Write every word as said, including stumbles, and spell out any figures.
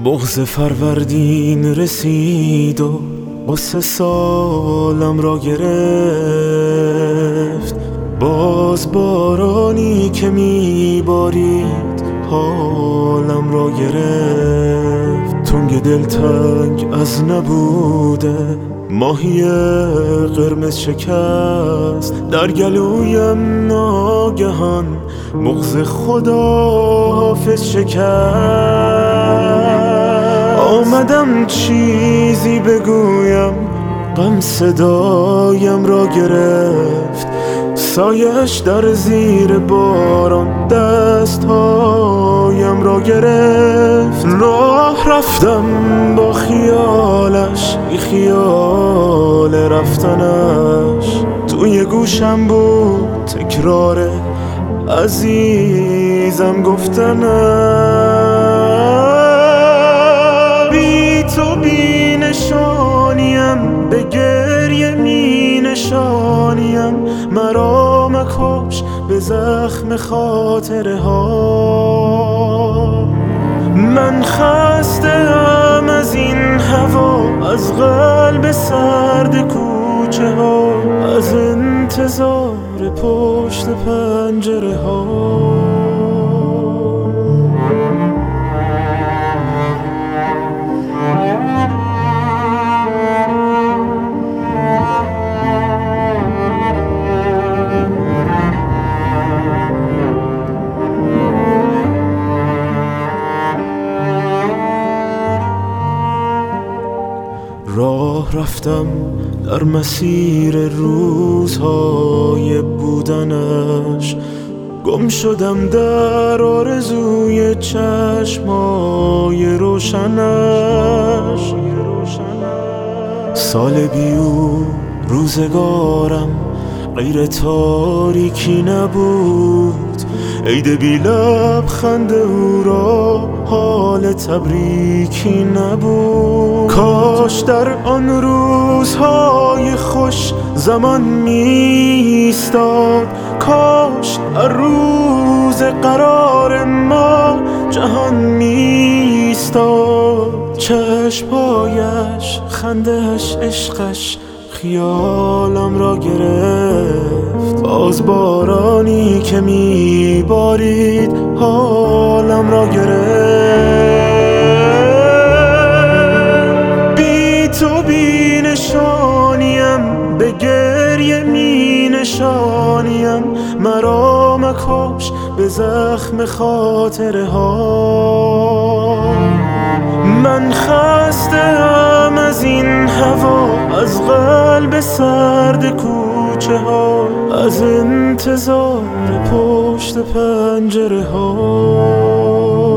بغض فروردین رسید و غصه سالم را گرفت. باز بارانی که میبارید حالم را گرفت. تنگ دلتنگ از نبوده ماهی قرمز شکست. در گلویم ناگهان بغض خداحافظ شکست. آمدم چیزی بگویم، غم صدایم را گرفت. سایش در زیر باران دستهایم را گرفت. راه رفتم با خیالش، بی خیال رفتنش. توی گوشم بود تکرار عزیزم گفتنش. بی تو بی نشانیم، به گریه می نشانیم. مرا مکش به زخم خاطره ها. من خسته ام از این هوا، از قلب سرد کوچه ها، از انتظار پشت پنجره ها. راه رفتم در مسیر روزهای بودنش. گم شدم در آرزوی چشمای روشنش. سال بیو روزگارم غیر تاریکی نبود. عید بی لبخند او را حال تبریکی نبود. کاش در آن روزهای خوش زمان می‌ایستاد. کاش در روز قرار ما جهان می‌ایستاد. چشم‌هایش، خنده‌اش، عشقش خیالم را گرفت. باز بارانی که میبارید حالم را گرفت. بی تو بی نشانیم، به گریه می نشانیم. مرا مکش به زخم خاطره ها. من خسته ام از این هوا، از قلب سرد کوچه ها، از انتظار پشت پنجره ها.